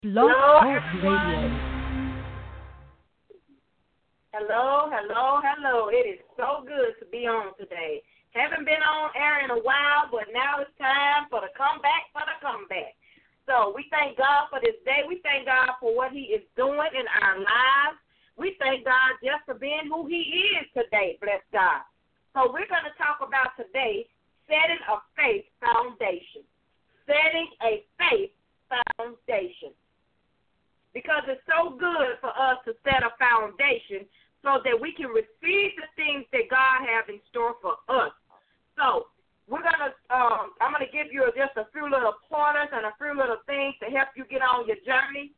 Blog Hello, Talk everyone. Radio. Hello. It is so good to be on today. Haven't been on air in a while, but now it's time for the comeback. So we thank God for this day. We thank God for what he is doing in our lives. We thank God just for being who he is today. Bless God. So we're going to talk about today setting a faith foundation. Setting a faith foundation. Because it's so good for us to set a foundation so that we can receive the things that God has in store for us. So I'm gonna give you just a few little pointers and a few little things to help you get on your journey.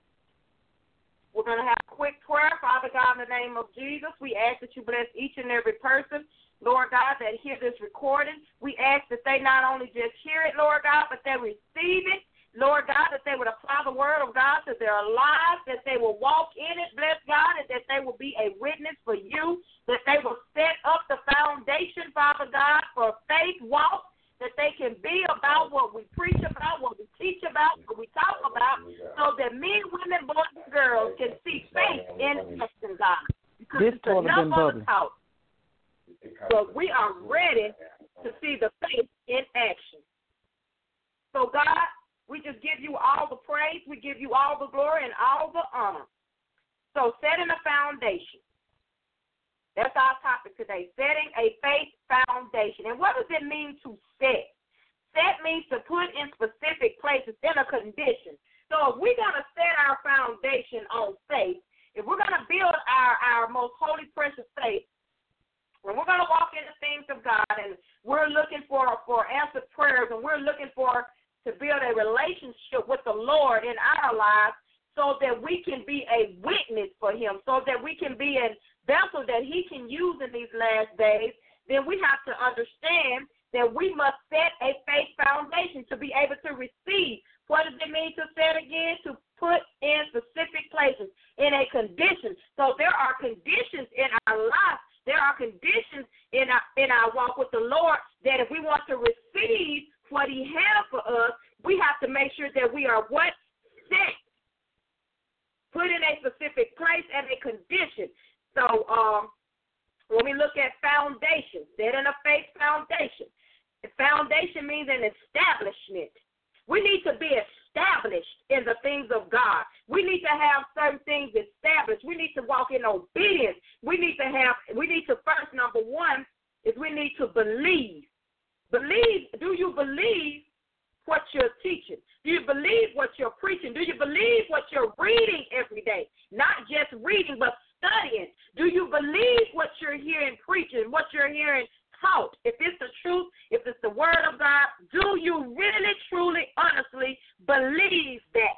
We're gonna have a quick prayer. Father God, in the name of Jesus, we ask that you bless each and every person, Lord God, that hear this recording. We ask that they not only just hear it, Lord God, but they receive it. Lord God, that they would apply the word of God to their lives, that they will walk in it, bless God, and that they will be a witness for you, that they will set up the foundation, Father God, for faith walk, that they can be about what we preach about, what we teach about, what we talk about, so that men, women, boys, and girls can see faith in action, God. Because it's enough of the talk, but we are ready to see the faith in action. So, God, we just give you all the praise, we give you all the glory, and all the honor. So setting a foundation. That's our topic today, setting a faith foundation. And what does it mean to set? Set means to put in specific places in a condition. So if we're going to set our foundation on faith, if we're going to build our most holy, precious faith, when we're going to walk in the things of God, and we're looking for answered prayers, and we're looking to build a relationship with the Lord in our lives so that we can be a witness for him, so that we can be a vessel that he can use in these last days, then we have to understand that we must set a faith foundation to be able to receive. What does it mean to set again? To put in specific places in a condition. So there are conditions in our life. There are conditions in our walk with the Lord that if we want to receive what he has for us, we have to make sure that we are what? Set. Put in a specific place and a condition. So when we look at foundation, setting a faith foundation, the foundation means an establishment. We need to be established in the things of God. We need to have certain things established. We need to walk in obedience. We need to first, number one, is we need to believe. Do you believe what you're teaching? Do you believe what you're preaching? Do you believe what you're reading every day? Not just reading, but studying. Do you believe what you're hearing preaching, what you're hearing taught? If it's the truth, if it's the word of God, do you really, truly, honestly believe that?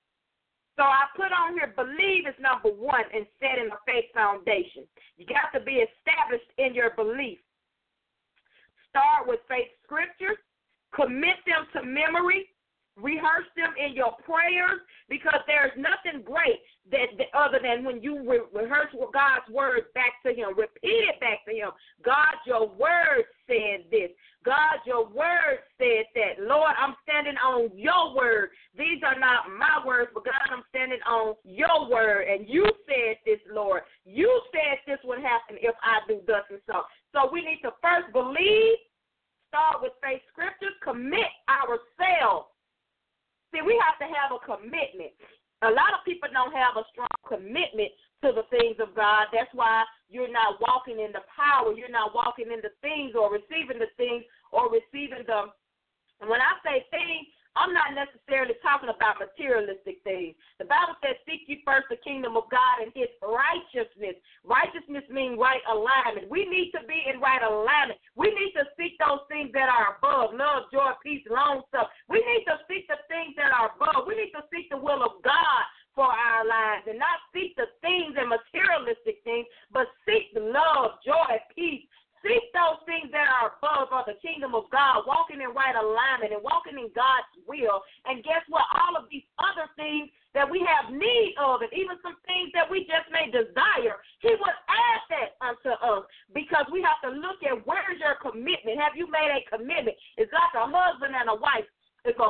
So I put on here, believe is number one in setting a faith foundation. You got to be established in your belief. Start with faith scriptures, commit them to memory, rehearse them in your prayers, because there's nothing great that other than when you rehearse God's word back to him, repeat it back to him. God, your word said this. God, your word said that. Lord, I'm standing on your word. These are not my words, but God, I'm standing on your word. And you said this, Lord. You said this would happen if I do thus and so. So we need to first believe, start with faith scriptures, commit ourselves. See, we have to have a commitment. A lot of people don't have a strong commitment to the things of God. That's why you're not walking in the power. You're not walking in the things or receiving the things or receiving them. And when I say things, I'm not necessarily talking about materialistic things. The Bible says, seek ye first the kingdom of God and his righteousness. Righteousness means right alignment. We need to be in right alignment. We need to seek those things that are above, love, joy, peace, long stuff. We need to seek the things that are above. We need to seek the will of God for our lives and not seek the things and materialistic things, but seek the love, joy, peace. Seek those things that are above of the kingdom of God, walking in right alignment and walking in God's will. And guess what? All of these other things that we have need of, and even some things that we just may desire, he will add that unto us, because we have to look at where's your commitment. Have you made a commitment? It's like a husband and a wife. If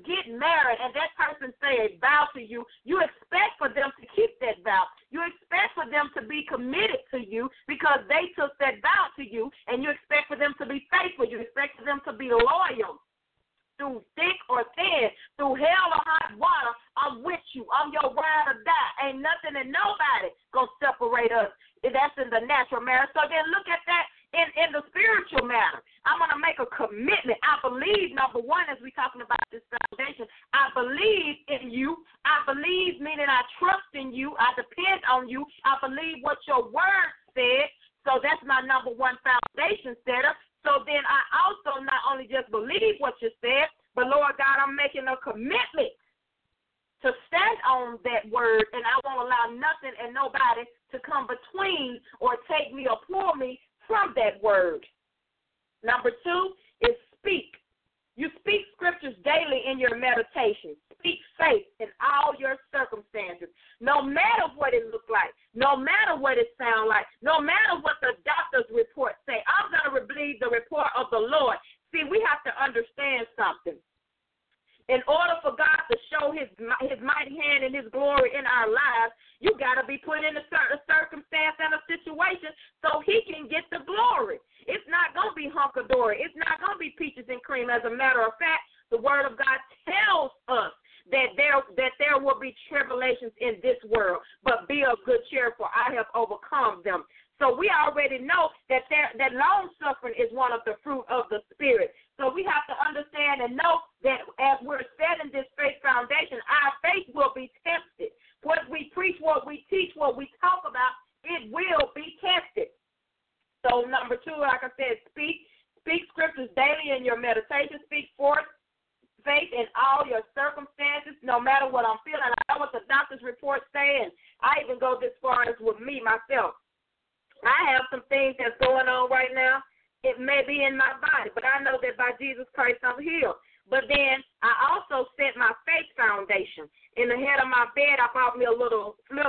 get married and that person say a vow to you, you expect for them to keep that vow. You expect for them to be committed to you because they took that vow to you, and you expect for them to be faithful. You expect for them to be loyal. Through thick or thin, through hell or hot water, I'm with you. I'm your ride or die. Ain't nothing and nobody going to separate us. That's in the natural marriage. So then look at that in the spiritual matter. I'm going to make a commitment. I believe, number one, as we're talking about this foundation, I believe in you. I believe, meaning I trust in you. I depend on you. I believe what your word said. So that's my number one foundation setter. So then I also not only just believe what you said, but, Lord God, I'm making a commitment to stand on that word, and I won't allow nothing and nobody to come between or take me or pull me from that word. Number two is speak. You speak scriptures daily in your meditation. Speak faith in all your circumstances, no matter what it looks like, no matter what it sounds like, no matter what the doctor's report say. I'm going to believe the report of the Lord. See, we have to understand something. In order for God to show his mighty hand and his glory in our lives, you got to be put in a certain circumstance and a situation so he can get the glory. It's not going to be hunky-dory. It's not going to be peaches and cream. As a matter of fact, the word of God tells us that there will be tribulations in this world, but be of good cheer, for I have overcome them. So we already know that long-suffering is one of the fruit of the Spirit. So we have to understand and know that as we're setting this faith foundation, our faith will be tested. What we preach, what we teach, what we talk about, it will be tested. So number two, like I said, speak scriptures daily in your meditation. Speak forth faith in all your circumstances, no matter what I'm feeling. I know what the doctor's report say, and I even go this far as with me myself. I have some things that's going on right now. It may be in my body, but I know that by Jesus Christ I'm healed. But then I also set my faith foundation. In the head of my bed, I bought me a little flip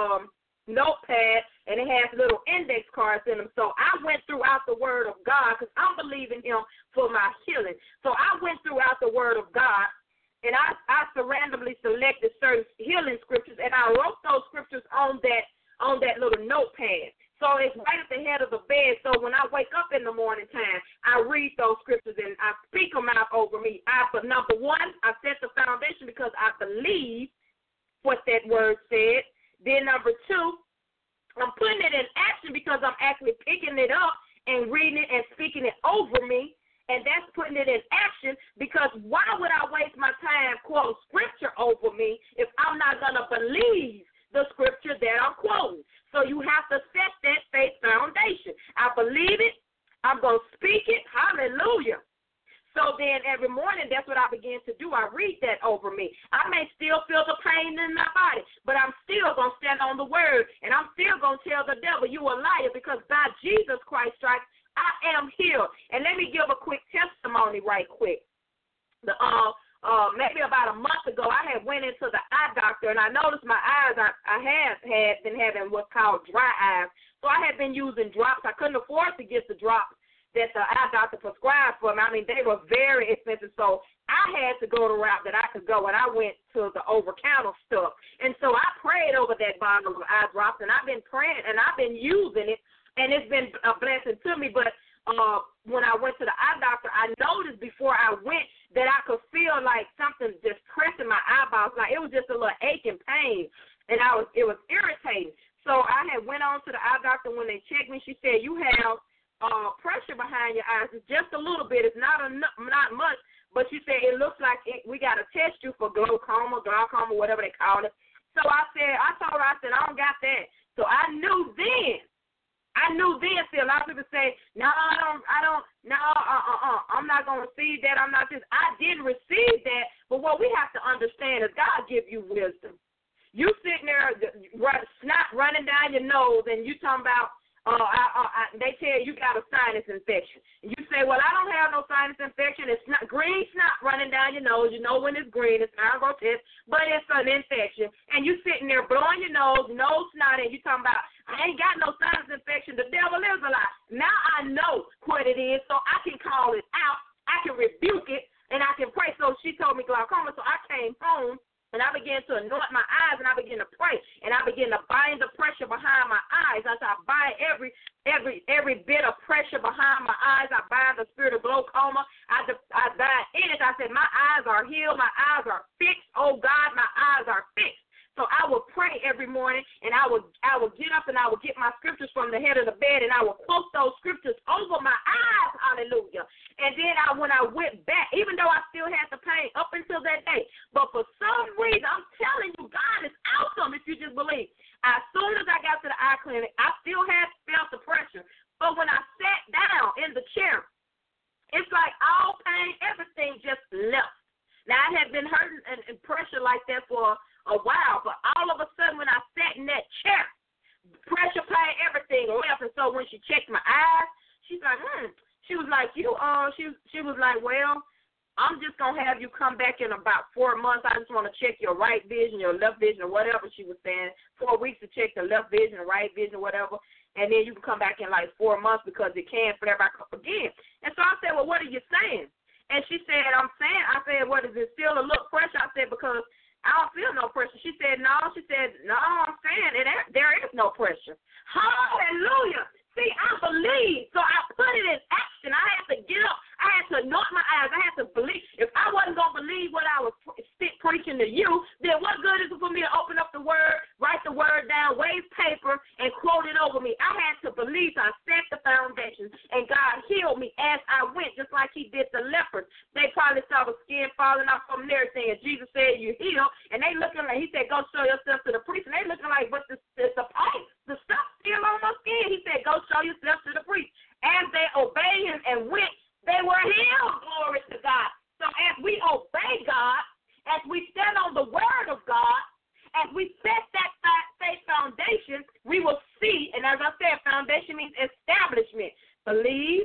notepad, and it has little index cards in them. So I went throughout the Word of God because I'm believing him for my healing. So I went throughout the Word of God, and I randomly selected certain healing scriptures, and I wrote those scriptures on that little notepad. So it's right at the head of the bed. So when I wake up in the morning time, I read those scriptures and I speak them out over me. But number one, I set the foundation because I believe what that word said. Then number two, I'm putting it in action because I'm actually picking it up and reading it and speaking it over me. And that's putting it in action because why would I waste my time quoting scripture over me if I'm not going to believe the scripture that I'm quoting? So you have to set that faith foundation. I believe it. I'm going to speak it. Hallelujah. So then every morning, that's what I begin to do. I read that over me. I may still feel the pain in my body, but I'm still going to stand on the word, and I'm still going to tell the devil, you a liar, because by Jesus Christ's stripes, I am healed. And let me give a quick testimony right quick. Maybe about a month ago, I had went into the eye doctor, and I noticed my eyes, I have been having what's called dry eyes. So I had been using drops. I couldn't afford to get the drops that the eye doctor prescribed for me. I mean, they were very expensive. So I had to go the route that I could go, and I went to the over-counter stuff. And so I prayed over that bottle of eye drops, and I've been praying, and I've been using it, and it's been a blessing to me. But when I went to the eye doctor, I noticed before I went that I could feel like something just pressing my eyeballs. Like it was just a little aching pain, and it was irritating. So I had went on to the eye doctor. When they checked me, she said, you have pressure behind your eyes. It's just a little bit. It's not much, but she said it looks like we got to test you for glaucoma, whatever they call it. So I told her, I don't got that. So I knew then. See, a lot of people say, no, I'm not going to receive that. I'm not this. I didn't receive that, but what we have to understand is God give you wisdom. You sitting there, snot running down your nose, and you talking about, they tell you got a sinus infection. And you say, well, I don't have no sinus infection. It's not green snot running down your nose. You know when it's green, it's not grotesque, but it's an infection. And you sitting there blowing your nose, no snot, and you talking about, I ain't got no sinus infection. The devil is a lie. Now I know what it is, so I can call it out. I can rebuke it, and I can pray. So she told me glaucoma, so I came home. And I began to anoint my eyes, and I began to pray, and I began to bind the pressure behind my eyes. I said, I bind every bit of pressure behind my eyes. I bind the spirit of glaucoma. I bind it. I said, my eyes are healed. My eyes are fixed. Oh, God, my eyes are fixed. So I would pray every morning, and I would get up and I would get my scriptures from the head of the bed, and I would quote those scriptures over my eyes. Hallelujah. And then when I went back, even though I still had the pain up until that day, but for some reason, I'm telling you, God is awesome if you just believe. As soon as I got to the eye clinic, I still had felt the pressure. But when I sat down in the chair, it's like all pain, everything just left. Now, I had been hurting and pressure like that for a while, but all of a sudden when I sat in that chair, pressure, pain, everything left. And so when she checked my eyes, she's like, She was like, she was like, well, I'm just going to have you come back in about 4 months. I just want to check your right vision, your left vision, or whatever she was saying. 4 weeks to check the left vision, the right vision, whatever. And then you can come back in like 4 months because it can flare back up again. And so I said, well, what are you saying? And she said, I said, what is it, still a little pressure? I said, because I don't feel no pressure. She said, no, I'm saying there is no pressure. Hallelujah. See, I believe, so I put it in action. I had to get up. I had to anoint my eyes. I had to believe. If I wasn't going to believe what I was preaching to you, then what good is it for me to open up the word, write the word down, wave paper, and quote it over me? I had to believe. So I set the foundation, and God healed me as I went, just like he did the lepers. They probably saw the skin falling off from their thing, and Jesus said, you healed, and they looking like, he said, go show yourself to the priest, and they looking like, but the pipe, the stuff still on my skin. He said, go show yourself to the priest. As they obeyed him and went, they were healed, glory to God. So as we obey God, as we stand on the word of God, as we set that faith foundation, we will see, and as I said, foundation means establishment. Believe,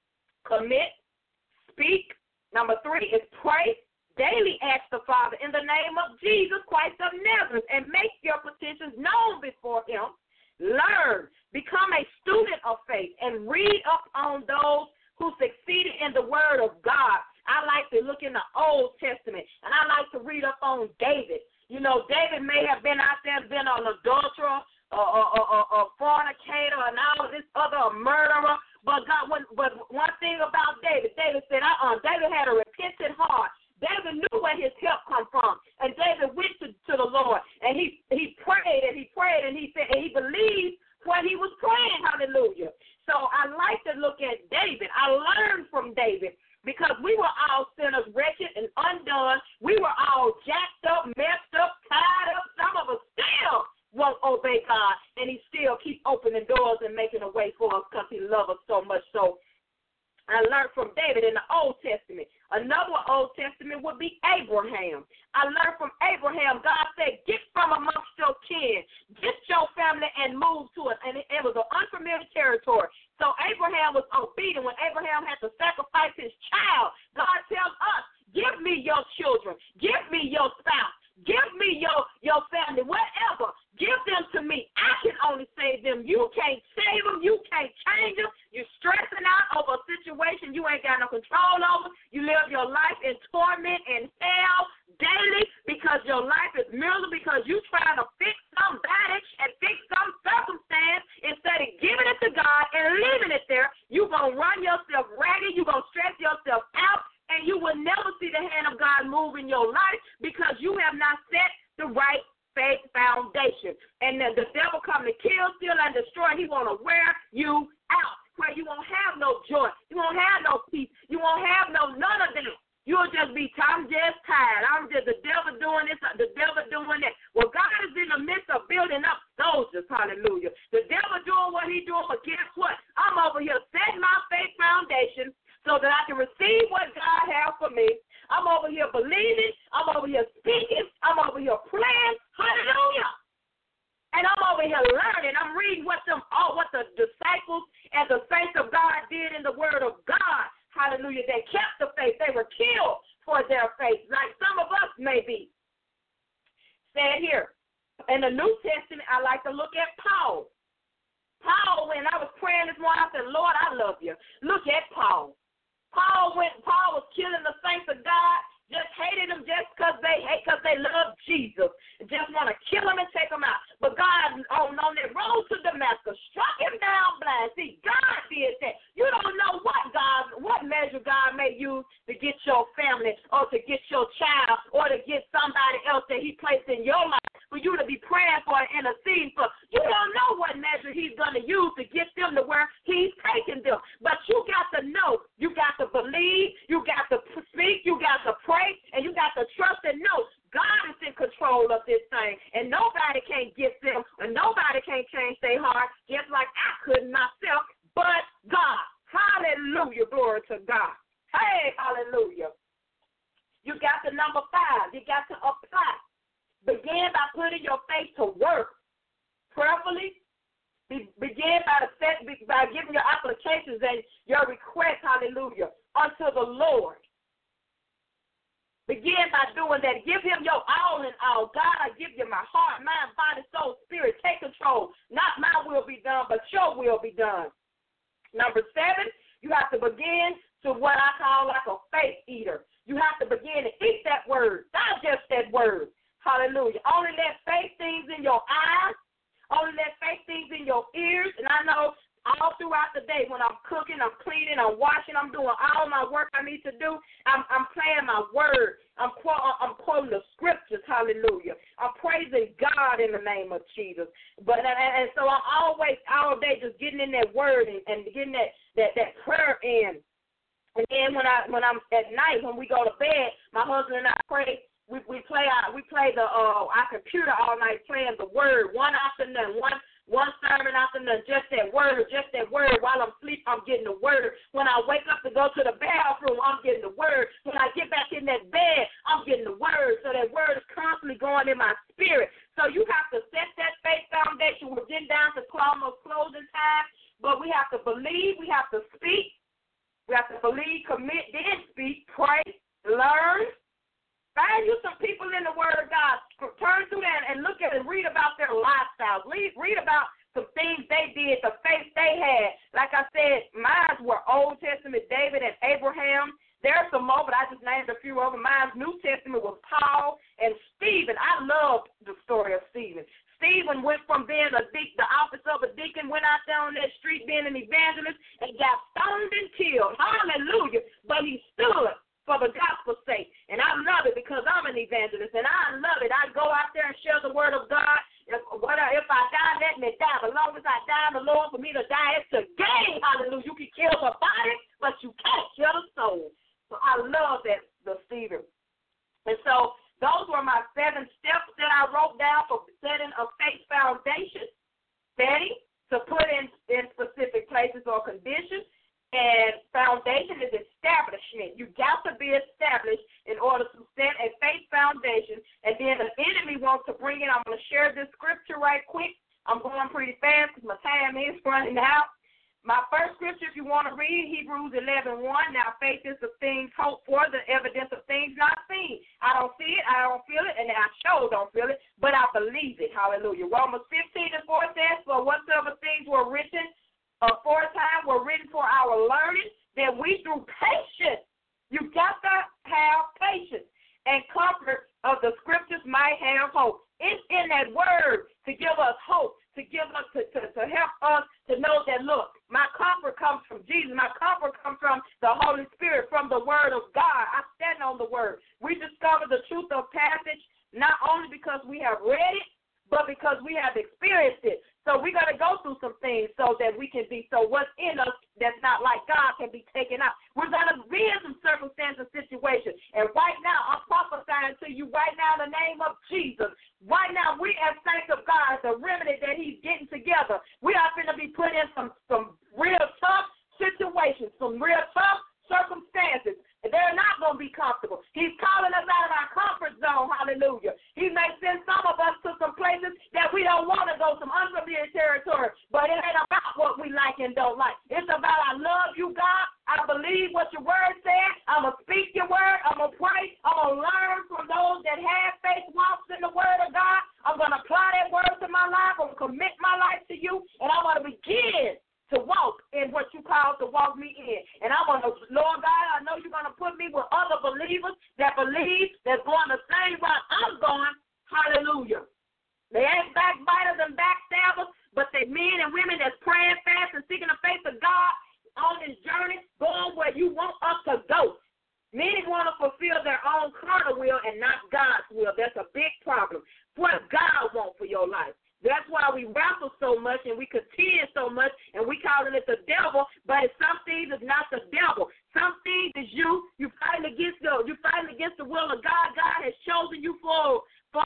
commit, speak. Number 3 is pray. Daily ask the Father in the name of Jesus Christ of Nazareth and make your petitions known before him. Learn, become a student of faith, and read up on those who succeeded in the word of God. I like to look in the Old Testament, and I like to read up on David. You know, David may have been out there, been an adulterer, a fornicator, and all this other murderer. But one thing about David said, David had a repentant heart. David knew where his help come from, and David went to the Lord, and he prayed, and he said, and he believed what he was praying. Hallelujah. So I like to look at David. I learned from David because we were all sinners, wretched and undone. We were all jacked up, messed up, tied up. Some of us still won't obey God, and he still keep opening doors and making a way for us because he loves us so much. So I learned from David in the Old Testament. Another Old Testament would be Abraham. I learned from Abraham. God said, get from amongst your kin. Get your family and move to it. And it was an unfamiliar territory. So Abraham was obedient. When Abraham had to sacrifice his child, God tells us, give me your children. Give me your spouse. Give me your family, whatever. Give them to me. I can only save them. You can't save them. You can't change them. You're stressing out over a situation you ain't got no control over. You live your life in torment and hell daily because your life is miserable because you trying to fix somebody and fix some circumstance instead of giving it to God and leaving it there. You're going to run yourself ragged. You're going to stress yourself out. And you will never see the hand of God move in your life because you have not set the right faith foundation. And the devil come to kill, steal, and destroy. He want to wear you out where you won't have no joy. You won't have no peace. You won't have none of them. You'll just be, I'm just tired. The devil doing this, the devil doing that. Well, God is in the midst of building up soldiers, hallelujah. The devil doing what he's doing, but guess what? I'm over here setting my faith foundation so that I can receive what God has for me. I'm over here believing. I'm over here speaking. I'm over here praying. Hallelujah. And I'm over here learning. I'm reading what the disciples and the saints of God did in the word of God. Hallelujah. They kept the faith. They were killed for their faith, like some of us may be. Said here, in the New Testament, I like to look at Paul. Paul, when I was praying this morning, I said, Lord, I love you. Look at Paul. Paul was killing the saints of God, just hated them just because they love Jesus. Just want to kill them and take them out. But God, on that road to Damascus, struck him down blind. See, God did that. You don't know what measure God may use to get your family or to get your child or to get somebody else that he placed in your life for you to be praying for and interceding for. You don't know what measure he's going to use to get them to where he's taking them. But you got to know, you got to believe, you got to speak, you got to pray, and you got to trust and know God is in control of this thing, and nobody can get them, and nobody can change their heart, just like I couldn't myself, but God. Hallelujah, glory to God. Hey, hallelujah. You got the number 5. You got to apply. Begin by putting your faith to work. Prayerfully, begin by giving your applications and your requests, hallelujah, unto the Lord. Begin by doing that. Give him your all in all. God, I give you my heart, mind, body, soul, spirit. Take control. Not my will be done, but your will be done. Number 7, you have to begin to what I call like a faith eater. You have to begin to eat that word, digest that word. Hallelujah. Only let faith things in your eyes. Only let faith things in your ears. And I know all throughout the day when I'm cooking, I'm cleaning, I'm washing, I'm doing all my work I need to do, I'm playing my word. I'm quoting the scriptures, hallelujah. I'm praising God in the name of Jesus. And so I'm always, all day, just getting in that word and getting that prayer in. And then when I'm at night, when we go to bed, my husband and I pray. We play our computer all night playing the word, one after another, one sermon after another, just that word. While I'm asleep, I'm getting the word. When I wake up to go to the bathroom, I'm getting the word. When I get back in that bed, I'm getting the word. So that word is constantly going in my spirit. So you have to set that faith foundation. We're getting down to almost closing time, but we have to believe, we have to speak. We have to believe, commit, then speak, pray, learn. Find you some people in the Word of God. Turn through that and look at and read about their lifestyles. Read about some things they did, the faith they had. Like I said, mine were Old Testament, David and Abraham. There's some more, but I just named a few of them. Mine's New Testament was Paul and Stephen. I love the story of Stephen. Stephen went from being the office of a deacon, went out there on that street being an evangelist, and got stoned and killed. Hallelujah. But he stood for the gospel's sake. And I love it because I'm an evangelist, and I love it. I go out there and share the word of God. If I die, let me die. But as long as I die, the Lord, for me to die, it's a gain. Hallelujah. You can kill the body, but you can't kill the soul. So I love that, the Stephen. And so those were my 7 steps that I wrote down for setting a faith foundation. Steady, to put in specific places or conditions. And foundation is establishment. You got to be established in order to set a faith foundation. And then the enemy wants to bring in. I'm going to share this scripture right quick. I'm going pretty fast because my time is running out. My first scripture, if you want to read, Hebrews 11:1. Now faith is the things hoped for, the evidence of things not seen. I don't see it, I don't feel it, and I sure don't feel it, but I believe it. Hallelujah. Romans 15:4 says, for whatsoever things were written aforetime were written for our learning, that we through patience, you got to have patience and comfort of the scriptures might have hope. It's in that word to give us hope, to give us to help us to know that, look, my comfort comes from Jesus. My comfort comes from the Holy Spirit, from the word of God. I stand on the word. We discover the truth of passage not only because we have read it, but because we have experienced it. So we're going to go through some things so that we can be, so what's in us that's not like God can be taken out. We're going to be in some circumstances, situations. And right now, I'm prophesying to you right now in the name of Jesus. Right now, we as saints of God, the remedy that he's getting together, we are going to be put in some real tough situations, some real tough circumstances. They're not going to be comfortable. He's calling us out of our comfort zone. Hallelujah. He may send some of us to some places that we don't want to go, some unfamiliar territory. But it ain't about what we like and don't like. It's about I love you, God. I believe what your word said. I'm going to speak your word. I'm going to pray. I'm going to learn from those that have faith walks in the word of God. I'm going to apply that word to my life. I'm going to commit my life to you. And I'm going to begin to walk in what you called to walk me in. And I'm going to, Lord God, put me with other believers that believe that's going the same route I'm going. Hallelujah. They ain't backbiters and backstabbers, but they men and women that's praying fast and seeking the face of God on this journey, going where you want us to go. Many want to fulfill their own carnal will and not God's will. That's a big problem. What God wants for your life. That's why we wrestle so much and we contend so much and we calling it the devil, but some things is not the devil. Some things is you fighting against the will of God. God has chosen you for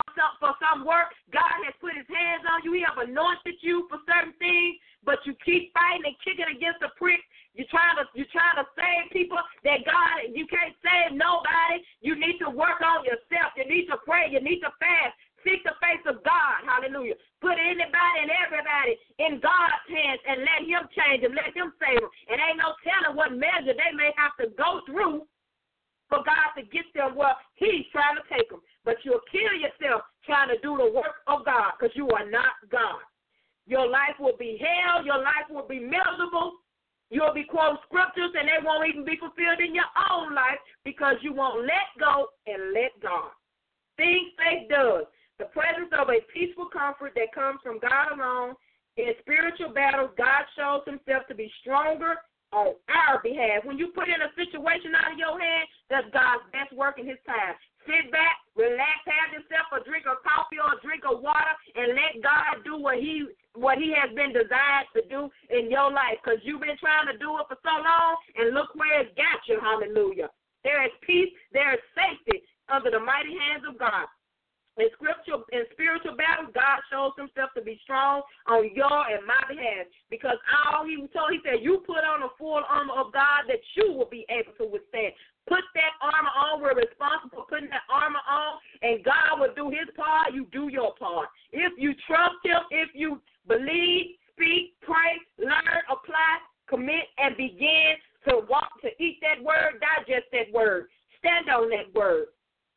some work. God has put his hands on you. He have anointed you for certain things, but you keep fighting and kicking against the prick. You're trying to save people that God, you can't save nobody. You need to work on yourself. You need to pray. You need to fast. Seek the face of God. Hallelujah. Put anybody and everybody in God's hands and let him change them. Let him save them. And ain't no telling what measure they may have to go through for God to get them where he's trying to take them. But you'll kill yourself trying to do the work of God because you are not God. Your life will be hell. Your life will be miserable. You'll be quoting scriptures and they won't even be fulfilled in your own life because you won't let go and let God. Things faith does. The presence of a peaceful comfort that comes from God alone. In spiritual battles, God shows himself to be stronger on our behalf. When you put in a situation out of your hand, that's God's best work in his time. Sit back, relax, have yourself a drink of coffee or a drink of water, and let God do what he has been designed to do in your life, because you've been trying to do it for so long, and look where it's got you. Hallelujah. There is peace, there is safety under the mighty hands of God. In spiritual battles, God shows himself to be strong on your and my behalf, because all he said, you put on the full armor of God that you will be able to withstand. Put that armor on. We're responsible for putting that armor on, and God will do his part. You do your part. If you trust him, if you believe, speak, pray, learn, apply, commit, and begin to walk, to eat that word, digest that word, stand on that word.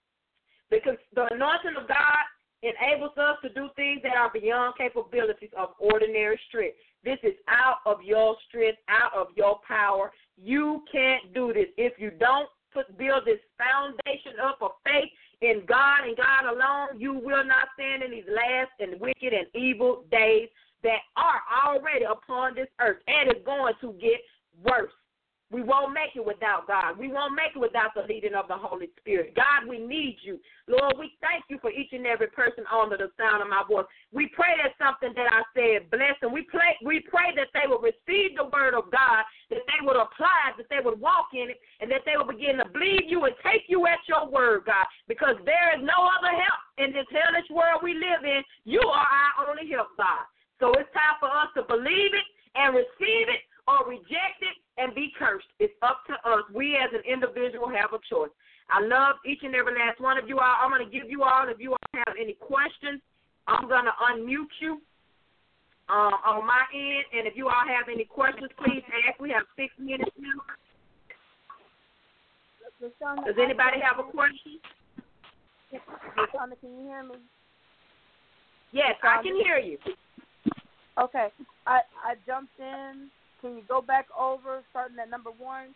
Because the anointing of God enables us to do things that are beyond capabilities of ordinary strength. This is out of your strength, out of your power. You can't do this. If you don't build this foundation up of faith in God and God alone, you will not stand in these last and wicked and evil days that are already upon this earth, and it's going to get worse. We won't make it without God. We won't make it without the leading of the Holy Spirit. God, we need you. Lord, we thank you for each and every person under the sound of my voice. We pray that something that I said bless them. We pray that they will receive the word of God, that they would apply it, that they would walk in it, and that they will begin to believe you and take you at your word, God, because there is no other help in this hellish world we live in. You are our only help, God. So it's time for us to believe it and receive it, or reject it and be cursed. It's up to us. We as an individual have a choice. I love each and every last one of you all. I'm going to give you all, if you all have any questions, I'm going to unmute you on my end. And if you all have any questions, please ask. We have 6 minutes now. Does anybody have a question? LaShonda, can you hear me? Yes, I can hear you. Okay. I jumped in. Can you go back over, starting at number 1?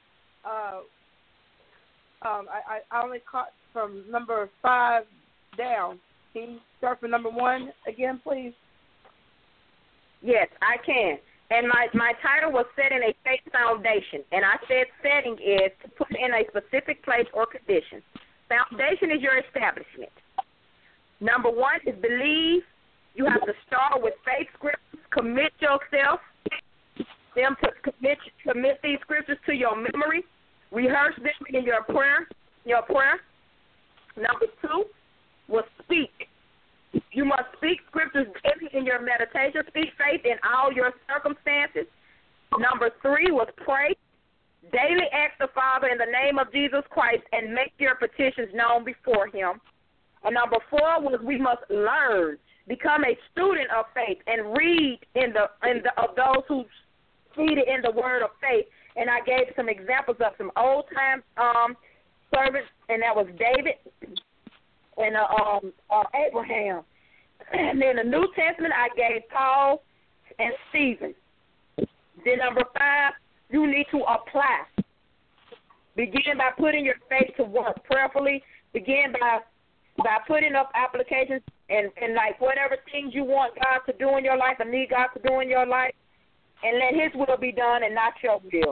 I only caught from number 5 down. Can you start from number 1 again, please? Yes, I can. And my title was Setting a Faith Foundation. And I said setting is to put in a specific place or condition. Foundation is your establishment. Number 1 is believe. You have to start with faith scriptures. Commit yourself. Them to commit these scriptures to your memory. Rehearse them in your prayer. Number 2 was speak. You must speak scriptures daily in your meditation. Speak faith in all your circumstances. Number 3 was pray. Daily ask the Father in the name of Jesus Christ and make your petitions known before him. And number 4 was we must learn. Become a student of faith and read of those who feed it in the word of faith. And I gave some examples of some old time servants, and that was David and Abraham. And in the New Testament, I gave Paul and Stephen. Then number 5, you need to apply. Begin by putting your faith to work prayerfully. Begin by putting up applications and like whatever things you want God to do in your life and need God to do in your life, and let His will be done and not your will.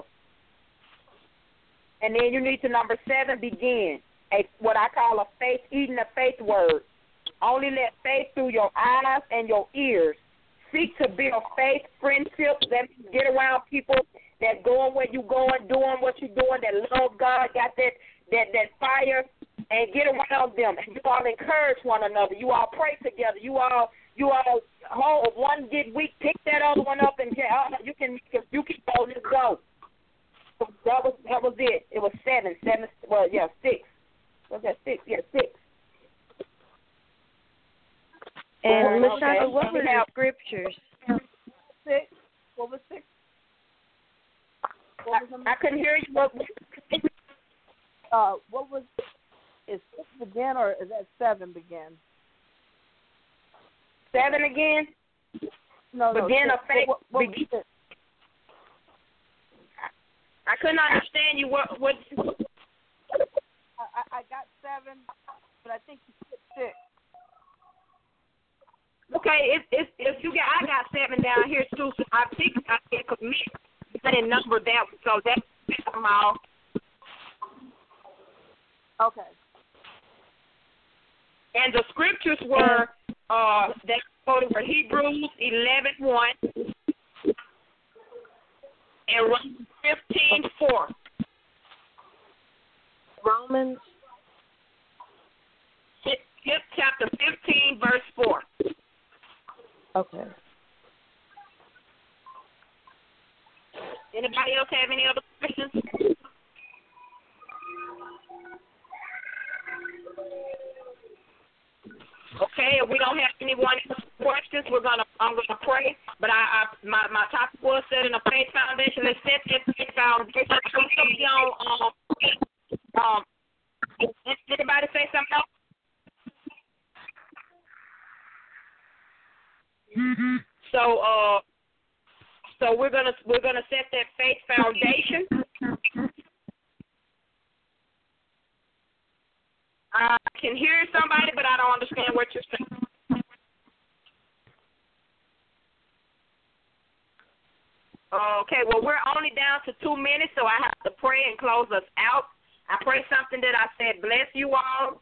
And then you need to, number 7, begin what I call eating a faith word. Only let faith through your eyes and your ears. Seek to build faith, friendships, that get around people that going where you going, doing what you're doing, that love God, got that fire, and get around them. And you all encourage one another. You all pray together. You all hold one get weak, pick that other one up, and you can go. Let's go. That was it. It was 7. 6. Was that 6? Yeah, 6. And LaShonda, what were the scriptures? 6. What was 6? I couldn't hear you. What was? Is 6 begin or is that 7 begin? 7 again? No. Begin a faith. What I couldn't understand you. What? I got 7, but I think you said 6. Okay, if you got, I got 7 down here too. So I think I can commit. I didn't number that, so that's them all. Okay. And the scriptures were that quoted were Hebrews 11:1 and Romans 15:4. Romans? Chapter 15, verse 4. Okay. Anybody else have any other questions? Okay, if we don't have anyone questions, I'm gonna pray. But my topic was setting a faith foundation. Let's set that faith foundation. Anybody say something else? So we're gonna set that faith foundation. I can hear somebody, but I don't understand what you're saying. Okay, well, we're only down to 2 minutes, so I have to pray and close us out. I pray something that I said bless you all.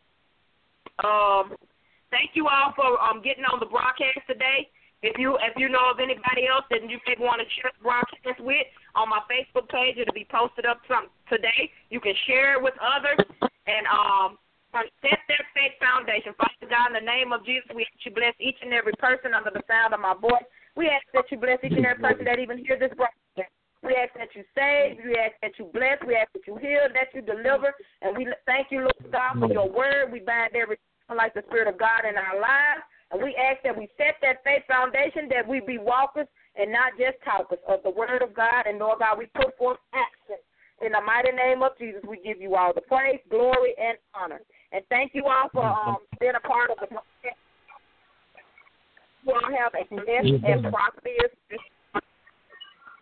Thank you all for getting on the broadcast today. If you know of anybody else that you may want to share the broadcast with, on my Facebook page, it'll be posted up today. You can share it with others and set their faith foundation. Father God, in the name of Jesus, we ask you bless each and every person under the sound of my voice. We ask that you bless each and every person that even hears this broadcast. We ask that you save. We ask that you bless. We ask that you heal, that you deliver. And we thank you, Lord God, for your word. We bind every like the Spirit of God in our lives. And we ask that we set that faith foundation, that we be walkers and not just talkers of the word of God. And, Lord God, we put forth action. In the mighty name of Jesus, we give you all the praise, glory, and honor. And thank you all for being a part of the broadcast. You all have a blessed and prosperous day.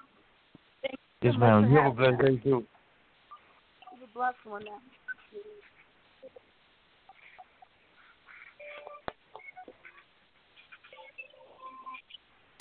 Yes, ma'am. You have a blessed day, too. Have a blessed one now.